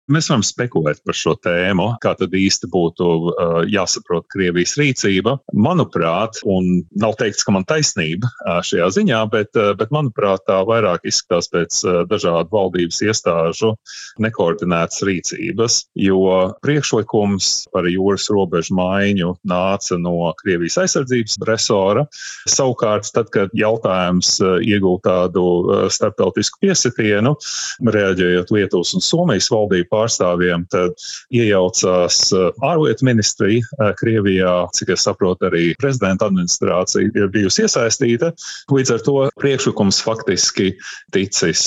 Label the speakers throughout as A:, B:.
A: Mēs varam spekulēt par šo tēmu, kā tad īsti būtu jāsaprot Krievijas rīcība. Manuprāt, un nav teikts, ka man taisnība šajā ziņā, bet manuprāt, tā vairāk izskatās pēc dažādu valdības iestāžu nekoordinētas rīcības, jo priekšlikums par jūras robežu maiņu nāca no Krievijas aizsardzības resora. Savukārt, tad, kad jautājums iegūta tādu starptautisku piesitienu, reaģējot Lietuvas un Somijas valdību pārstāvjiem, tad iejaucās ārlietu ministrija Krievijā, cik es saprotu, arī prezidenta administrācija ir bijusi iesaistīta. Līdz ar to priekšlikums faktiski ticis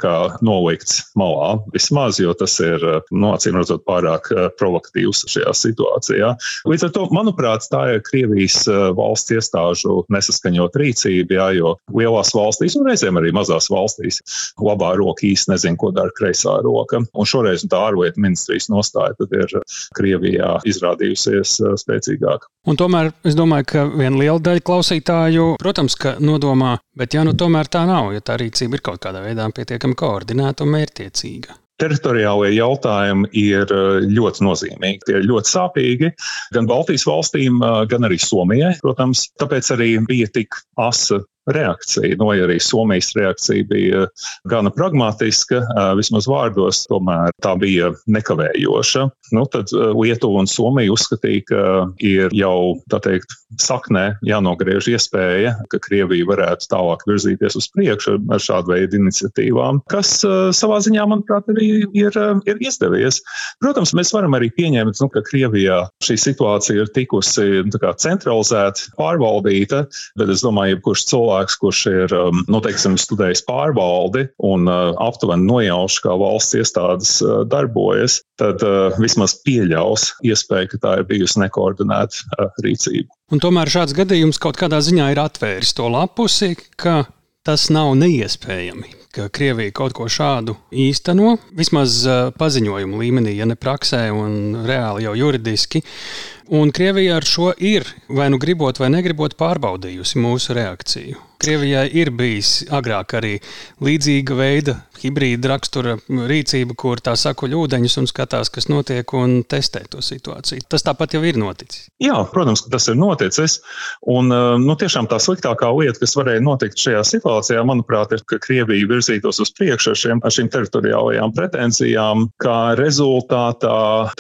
A: nolikts malā vismaz, jo tas ir, acīm redzot, pārāk provokatīvs šajā situācijā. Līdz ar to, manuprāt, tā ir Krievijas valsts iestāžu nesaskaņot rīcība, jo lielās valstīs un reizēm arī mazās valstīs labā roka īsti nezin, ko dara kreisā roka. Un šoreiz tā ārlietu ministrijas nostāja tad ir Krievijā izrādījusies spēcīgāka.
B: Un tomēr es domāju, ka viena liela daļa klausītāju, protams, ka nodomā, bet tomēr tā nav, ja tā rīcība ir kaut kādā veidā pietiekami koordinēta un mērķtiecīga.
A: Teritoriālie jautājumi ir ļoti nozīmīgi, tie ir ļoti sāpīgi gan Baltijas valstīm, gan arī Somijai, protams, tāpēc arī bija tik asa reakcija. Ja arī Somijas reakcija bija gana pragmatiska, vismaz vārdos, tomēr tā bija nekavējoša. Tad Lietuva un Somija uzskatīja, ka ir jau, tā teikt, saknē jānogriež iespēja, ka Krievija varētu tālāk virzīties uz priekšu ar šādu veidu iniciatīvām, kas savā ziņā, manuprāt, arī ir izdevies. Protams, mēs varam arī pieņemt, ka Krievijā šī situācija ir tikusi centralizēta, pārvaldīta, bet es domāju, jebkurš cilvēks, kurš ir, studējis pārvaldi un aptuveni nojauš, kā valsts iestādes darbojas, tad vismaz pieļaus iespēju, ka tā ir bijusi nekoordinēta rīcība.
B: Un tomēr šāds gadījums kaut kādā ziņā ir atvēris to lapusi, ka tas nav neiespējami, ka Krievija kaut ko šādu īsteno, vismaz paziņojumu līmenī, ja ne praksē un reāli jau juridiski. Un Krievija ar šo ir, vai nu gribot vai negribot, pārbaudījusi mūsu reakciju. Krievijai ir bijis agrāk arī līdzīga veida hibrīda rakstura rīcība, kur tā sakuļ ūdeņus un skatās, kas notiek un testē to situāciju. Tas tāpat jau ir noticis.
A: Jā, protams, ka tas ir noticis. Un tiešām tā sliktākā lieta, kas varēja notikt šajā situācijā, manuprāt, ir, ka Krievija virzītos uz priekšu ar šīm teritoriālajām pretenzijām, kā rezultātā,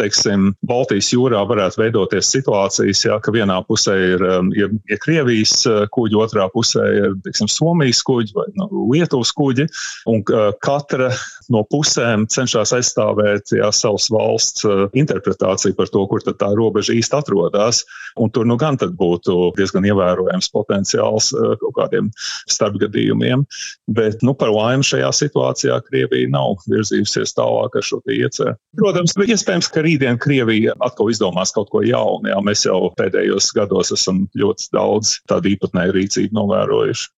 A: Baltijas jūrā varētu veidoties situācijas, ka vienā pusē ir Krievijas kuģi, otrā pusē ir Somijas kuģi vai Lietuvas kuģi, un katra no pusēm cenšas aizstāvēt savas valsts interpretāciju par to, kur tad tā robeža īsti atrodas, un tur gan tad būtu diezgan ievērojams potenciāls kaut kādiem starpgadījumiem, bet par laimi šajā situācijā Krievija nav virzījusies tālāk ar šo ieceru. Protams, iespējams, ka rītdien Krievija atkal izdomās kaut ko jaunu. Mēs jau pēdējos gados esam ļoti daudz tādu īpatnēju rīcību novērojuši.